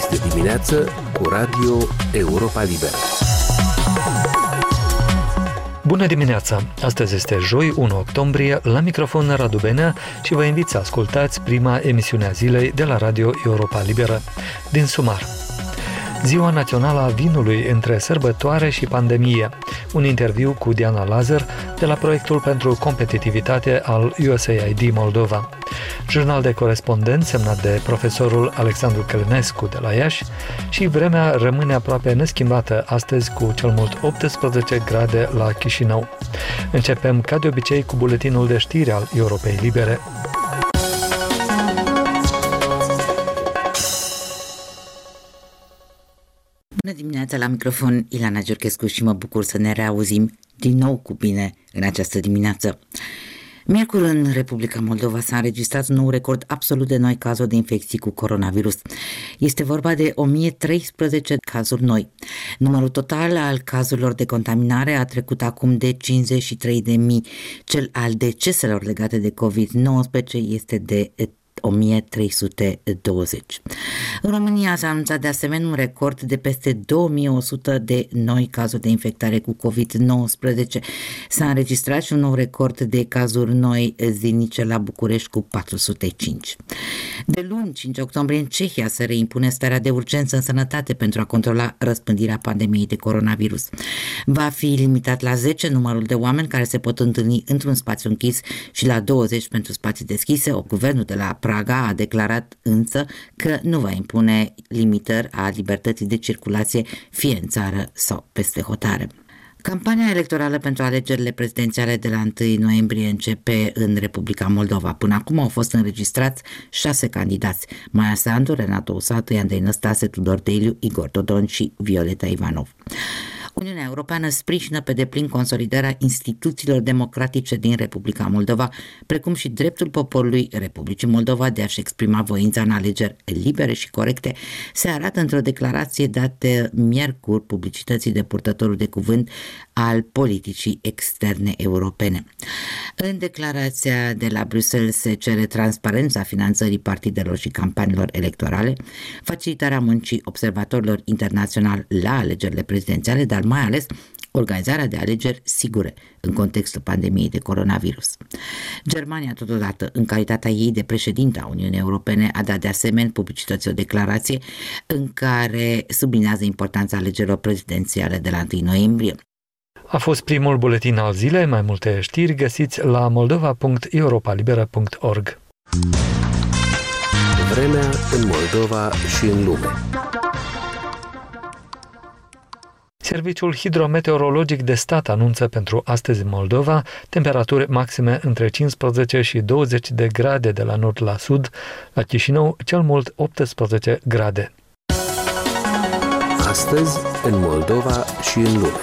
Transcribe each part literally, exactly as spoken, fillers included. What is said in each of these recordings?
Este dimineață cu Radio Europa Liberă. Bună dimineața! Astăzi este joi, unu octombrie, la microfon Radu Benea și vă invit să ascultați prima emisiune a zilei de la Radio Europa Liberă. Din sumar. Ziua Națională a Vinului între sărbătoare și pandemie. Un interviu cu Diana Lazar de la proiectul pentru competitivitate al U S A I D Moldova. Jurnal de corespondent semnat de profesorul Alexandru Călinescu de la Iași și vremea rămâne aproape neschimbată astăzi cu cel mult optsprezece grade la Chișinău. Începem ca de obicei cu buletinul de știri al Europei Libere. Bună dimineața, la microfon Ilana Giurchescu și mă bucur să ne reauzim din nou cu bine în această dimineață. Miercuri în Republica Moldova s-a înregistrat un nou record absolut de noi cazuri de infecții cu coronavirus. Este vorba de o mie treisprezece cazuri noi. Numărul total al cazurilor de contaminare a trecut acum de cincizeci și trei de mii. Cel al deceselor legate de covid nouăsprezece este de o mie trei sute douăzeci. În România s-a anunțat de asemenea un record de peste două mii o sută de noi cazuri de infectare cu covid nouăsprezece. S-a înregistrat și un nou record de cazuri noi zilnice la București cu patru sute cinci. De luni, cinci octombrie, în Cehia se reimpune starea de urgență în sănătate pentru a controla răspândirea pandemiei de coronavirus. Va fi limitat la zece numărul de oameni care se pot întâlni într-un spațiu închis și la douăzeci pentru spații deschise. O guvernul de la Praga a declarat însă că nu va impune limitări a libertății de circulație fie în țară sau peste hotare. Campania electorală pentru alegerile prezidențiale de la întâi noiembrie începe în Republica Moldova. Până acum au fost înregistrați șase candidați: Maia Sandu, Renato Usatu, Andrei Năstase, Tudor Deliu, Igor Dodon și Violeta Ivanov. Uniunea Europeană sprijină pe deplin consolidarea instituțiilor democratice din Republica Moldova, precum și dreptul poporului Republicii Moldova de a-și exprima voința în alegeri libere și corecte, se arată într-o declarație dată miercuri publicității de purtătorul de cuvânt al politicii externe europene. În declarația de la Bruxelles se cere transparența finanțării partidelor și campaniilor electorale, facilitarea muncii observatorilor internaționali la alegerile prezidențiale, dar mai ales organizarea de alegeri sigure în contextul pandemiei de coronavirus. Germania, totodată, în calitatea ei de președintă a Uniunii Europene, a dat de asemenea publicității o declarație în care subliniază importanța alegerilor prezidențiale de la întâi noiembrie. A fost primul buletin al zilei. Mai multe știri găsiți la moldova punct europa liberă punct org. Vremea în Moldova și în lume. Serviciul hidrometeorologic de stat anunță pentru astăzi în Moldova temperaturi maxime între cincisprezece și douăzeci de grade de la nord la sud, la Chișinău cel mult optsprezece grade. Astăzi în Moldova și în lume.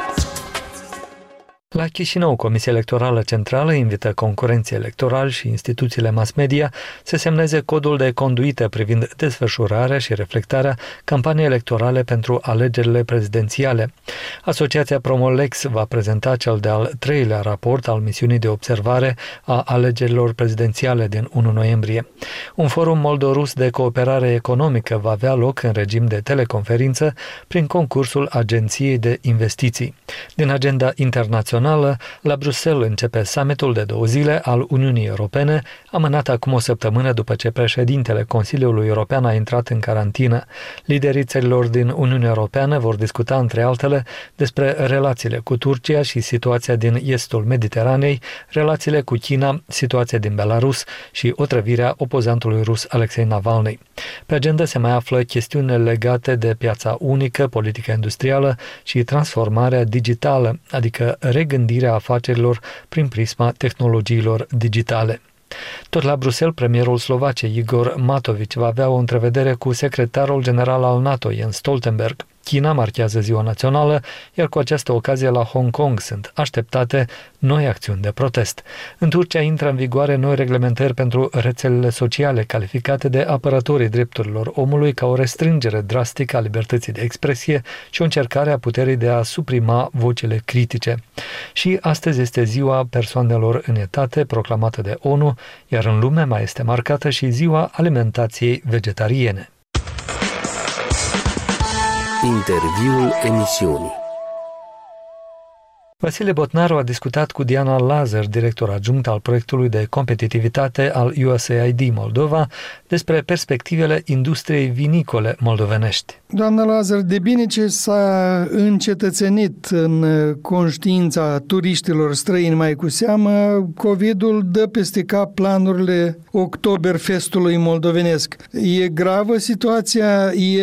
La Chișinău, Comisia Electorală Centrală invită concurenții electorali și instituțiile mass media să semneze codul de conduită privind desfășurarea și reflectarea campaniei electorale pentru alegerile prezidențiale. Asociația Promolex va prezenta cel de-al treilea raport al misiunii de observare a alegerilor prezidențiale din unu noiembrie. Un forum moldo-rus de cooperare economică va avea loc în regim de teleconferință prin concursul Agenției de Investiții. Din agenda internațională, la Bruxelles începe summitul de două zile al Uniunii Europene, amânat acum o săptămână după ce președintele Consiliului European a intrat în carantină. Liderii țărilor din Uniunea Europeană vor discuta, între altele, despre relațiile cu Turcia și situația din estul Mediteranei, relațiile cu China, situația din Belarus și otrăvirea opozantului rus Alexei Navalny. Pe agenda se mai află chestiunile legate de piața unică, politica industrială și transformarea digitală, adică regândirea afacerilor prin prisma tehnologiilor digitale. Tot la Bruxelles, premierul Slovaciei Igor Matovici va avea o întrevedere cu secretarul general al NATO, Jens Stoltenberg. China marchează ziua națională, iar cu această ocazie la Hong Kong sunt așteptate noi acțiuni de protest. În Turcia intră în vigoare noi reglementări pentru rețelele sociale, calificate de apărătorii drepturilor omului ca o restrângere drastică a libertății de expresie și o încercare a puterii de a suprima vocile critice. Și astăzi este ziua persoanelor în etate, proclamată de ONU, iar în lume mai este marcată și ziua alimentației vegetariene. Interviul emisiunii. Vasile Botnaru a discutat cu Diana Lazar, director adjunct al proiectului de competitivitate al U S A I D Moldova, despre perspectivele industriei vinicole moldovenești. Doamna Lazar, de bine ce s-a încetățenit în conștiința turiștilor străini mai cu seamă, COVID-ul dă peste cap planurile Oktoberfestului moldovenesc. E gravă situația? E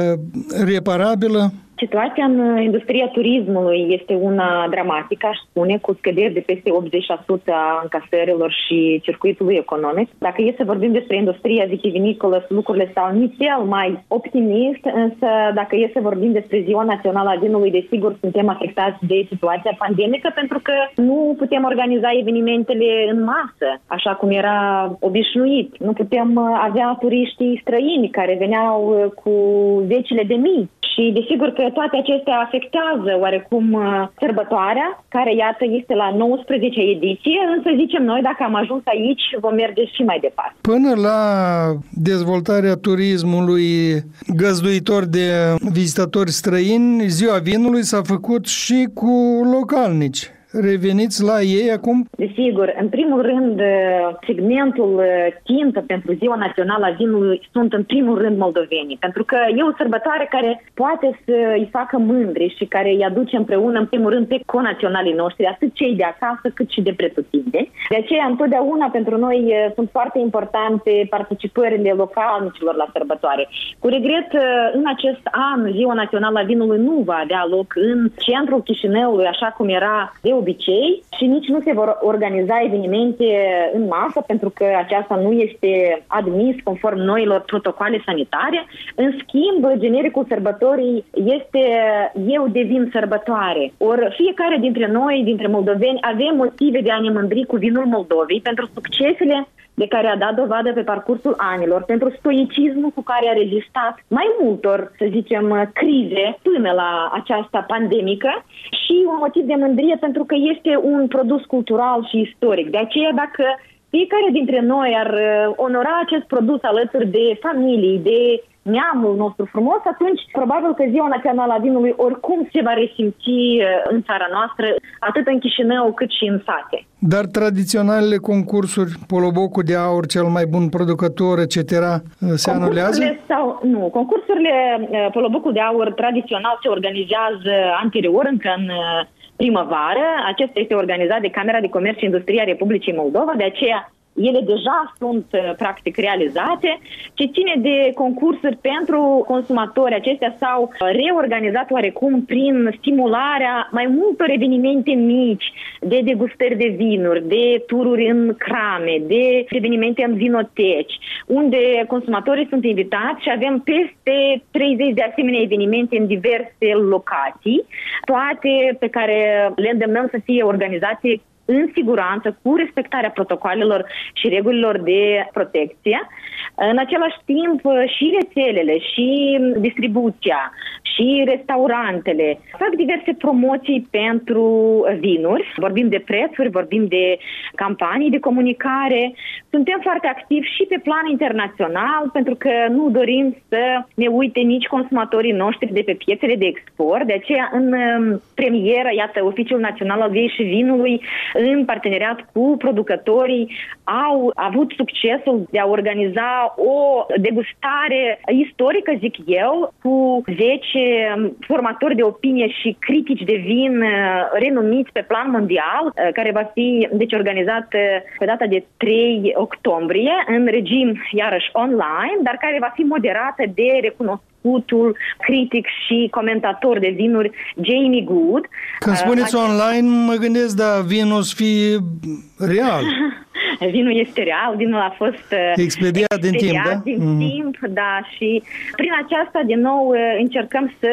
reparabilă? Situația în industria turismului este una dramatică, aș spune, cu scăderi de peste optzeci la sută a încasărilor și circuitului economic. Dacă e să vorbim despre industria vitivinicolă, lucrurile stau nițel mai optimist, însă dacă e să vorbim despre Ziua Națională a Vinului, desigur suntem afectați de situația pandemică, pentru că nu putem organiza evenimentele în masă, așa cum era obișnuit. Nu putem avea turiștii străini care veneau cu zecile de mii. Și desigur că toate acestea afectează oarecum sărbătoarea, care iată este la nouăsprezecea ediție, însă zicem noi, dacă am ajuns aici, vom merge și mai departe. Până la dezvoltarea turismului găzduitor de vizitatori străini, Ziua Vinului s-a făcut și cu localnici. Reveniți la ei acum? Desigur, în primul rând, segmentul țintă pentru Ziua Națională a Vinului sunt în primul rând moldovenii, pentru că e o sărbătoare care poate să îi facă mândri și care îi aduce împreună, în primul rând, pe conaționalii noștri, atât cei de acasă cât și de pretutindeni. De aceea, întotdeauna, pentru noi sunt foarte importante participările localnicilor la sărbătoare. Cu regret, în acest an, Ziua Națională a Vinului nu va avea loc în centrul Chișinăului, așa cum era de obicei, și nici nu se vor organiza evenimente în masă, pentru că aceasta nu este admis conform noilor protocoale sanitare. În schimb, genericul sărbătorii este Eu devin sărbătoare. Ori fiecare dintre noi, dintre moldoveni, avem motive de a ne mândri cu vinul Moldovei pentru succesele de care a dat dovadă pe parcursul anilor, pentru stoicismul cu care a rezistat mai multor, să zicem, crize până la această pandemică, și un motiv de mândrie pentru că este un produs cultural și istoric. De aceea, dacă fiecare dintre noi ar onora acest produs alături de familii, de neamul nostru frumos, atunci probabil că Ziua Națională a Vinului oricum se va resimți în țara noastră, atât în Chișinău cât și în sate. Dar tradiționalele concursuri, Polobocul de Aur, cel mai bun producător, et cetera, se anulează? Sau, nu, concursurile Polobocul de Aur tradițional se organizează anterior, încă în primăvară. Acesta este organizat de Camera de Comerț și Industrie a Republicii Moldova, de aceea ele deja sunt practic realizate. Ce ține de concursuri pentru consumatori, acestea s-au reorganizat oarecum prin stimularea mai multor evenimente mici, de degustări de vinuri, de tururi în crame, de evenimente în vinoteci, unde consumatorii sunt invitați și avem peste treizeci de asemenea evenimente în diverse locații, toate pe care le îndemnăm să fie organizate în siguranță, cu respectarea protocolelor și regulilor de protecție. În același timp, și rețelele, și distribuția, și restaurantele fac diverse promoții pentru vinuri. Vorbim de prețuri, vorbim de campanii de comunicare. Suntem foarte activi și pe plan internațional, pentru că nu dorim să ne uite nici consumatorii noștri de pe piețele de export. De aceea, în premieră, iată, Oficiul Național al Viei și Vinului, în parteneriat cu producătorii, au avut succesul de a organiza o degustare istorică, zic eu, cu zece formatori de opinie și critici de vin renumiți pe plan mondial, care va fi deci organizat pe data de trei octombrie în regim iarăși online, dar care va fi moderată de recunoscutul critic și comentator de vinuri Jamie Good. Când spuneți uh, online, mă gândesc, da, vinul să fie real. Vinul este real, vinul a fost expediat din timp, da? din mm. timp, da, și prin aceasta, din nou, încercăm să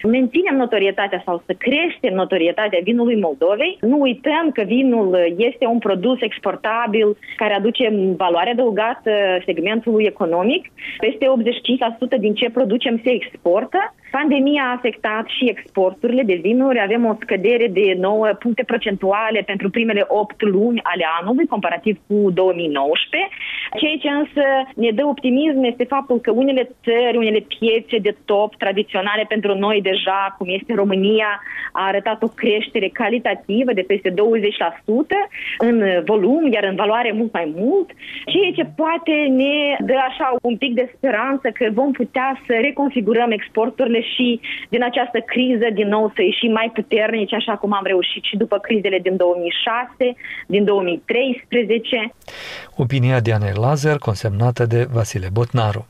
menținem notorietatea sau să creștem notorietatea vinului Moldovei. Nu uităm că vinul este un produs exportabil care aduce valoare adăugată segmentului economic. Peste optzeci și cinci la sută din ce producem se exportă. Pandemia a afectat și exporturile de vinuri. Avem o scădere de nouă puncte procentuale pentru primele opt luni ale anului, comparativ cu două mii nouăsprezece. Ceea ce însă ne dă optimism este faptul că unele țări, unele piețe de top tradiționale pentru noi deja, cum este România, a arătat o creștere calitativă de peste douăzeci la sută în volum, iar în valoare mult mai mult, ceea ce poate ne dă așa un pic de speranță că vom putea să reconfigurăm exporturile și din această criză din nou să ieșim mai puternici, așa cum am reușit și după crizele din două mii șase, din două mii treisprezece. Opinia Dianei Lazar, consemnată de Vasile Botnaru.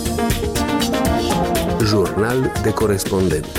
Jurnal de corespondent.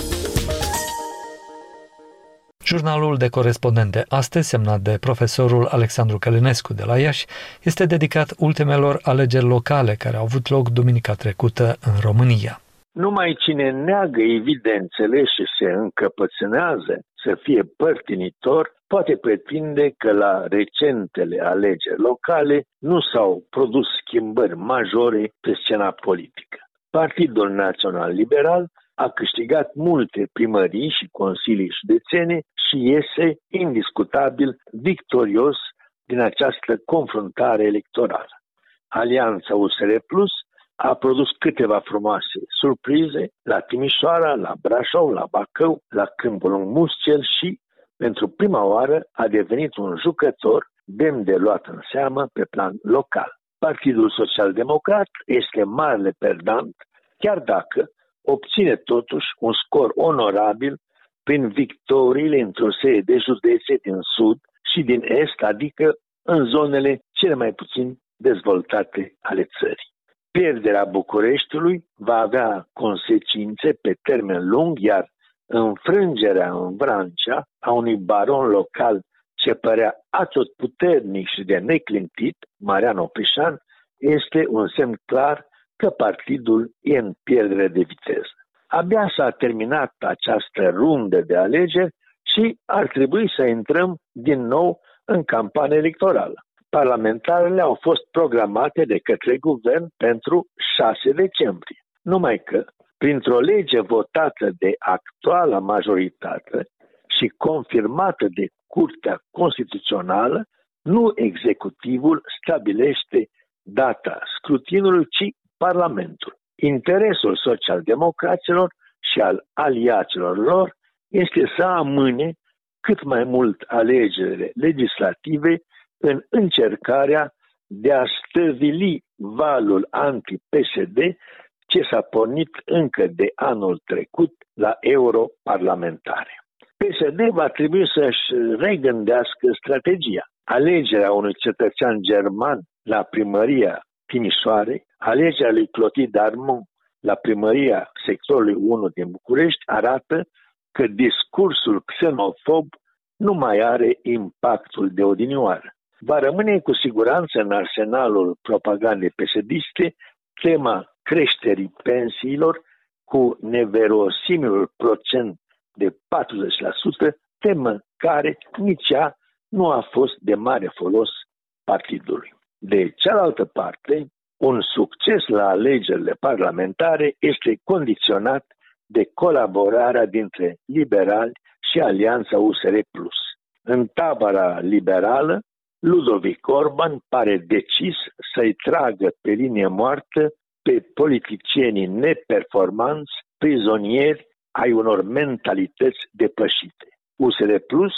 Jurnalul de corespondent de astăzi, semnat de profesorul Alexandru Călinescu de la Iași, este dedicat ultimelor alegeri locale care au avut loc duminica trecută în România. Numai cine neagă evidențele și se încăpățânează să fie părtinitor, poate pretinde că la recentele alegeri locale nu s-au produs schimbări majore pe scena politică. Partidul Național Liberal a câștigat multe primării și consilii județene și iese indiscutabil victorios din această confruntare electorală. Alianța U S R Plus a produs câteva frumoase surprize la Timișoara, la Brașov, la Bacău, la Câmpul Lung Mușcel și, pentru prima oară, a devenit un jucător demn de luat în seamă pe plan local. Partidul Social-Democrat este marele perdant, chiar dacă obține totuși un scor onorabil prin victoriile într-o serie de județe din sud și din est, adică în zonele cele mai puțin dezvoltate ale țării. Pierderea Bucureștiului va avea consecințe pe termen lung, iar înfrângerea în Vrancea a unui baron local ce părea atotputernic și de neclintit, Marian Oprișan, este un semn clar că partidul e în pierdere de viteză. Abia s-a terminat această rundă de alegeri și ar trebui să intrăm din nou în campanie electorală. Parlamentarele au fost programate de către guvern pentru șase decembrie. Numai că, printr-o lege votată de actuala majoritate și confirmată de Curtea Constituțională, nu executivul stabilește data scrutinului, ci Parlamentul. Interesul social-democraților și al aliaților lor este să amâne cât mai mult alegerile legislative în încercarea de a stăvili valul anti-P S D ce s-a pornit încă de anul trecut la europarlamentare. P S D va trebui să-și regândească strategia. Alegerea unui cetățean german la primăria Timișoarei, alegerea lui Clotilde Armand la primăria sectorului unu din București arată că discursul xenofob nu mai are impactul de odinioară. Va rămâne cu siguranță în arsenalul propagandei P S D-iste tema creșterii pensiilor cu neverosimilul procent de patruzeci la sută, temă care nici ea nu a fost de mare folos partidului. De cealaltă parte, un succes la alegerile parlamentare este condiționat de colaborarea dintre liberali și Alianța U S R Plus. În tabăra liberală, Ludovic Orban pare decis să-i tragă pe linie moartă pe politicienii neperformanți, prizonieri ai unor mentalități depășite. U S R Plus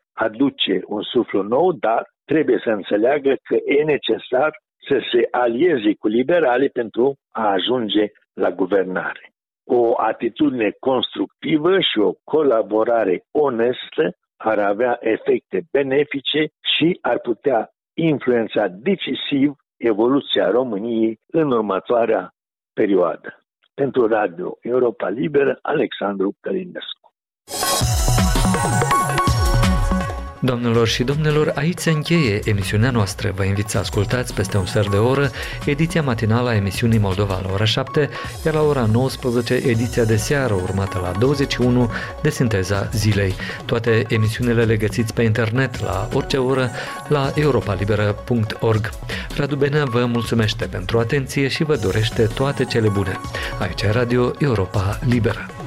aduce un suflu nou, dar trebuie să înțeleagă că e necesar să se alieze cu liberalii pentru a ajunge la guvernare. O atitudine constructivă și o colaborare onestă ar avea efecte benefice și ar putea influența decisiv evoluția României în următoarea perioadă. Pentru Radio Europa Liberă, Alexandru Călinescu. Doamnelor și domnilor, aici se încheie emisiunea noastră. Vă invit să ascultați peste un sfert de oră ediția matinală a emisiunii Moldova la ora șapte, iar la ora nouăsprezece ediția de seară urmată la douăzeci și unu de Sinteza Zilei. Toate emisiunile le găsiți pe internet la orice oră la europa liberă punct org. Radu Benea vă mulțumește pentru atenție și vă dorește toate cele bune. Aici e Radio Europa Liberă.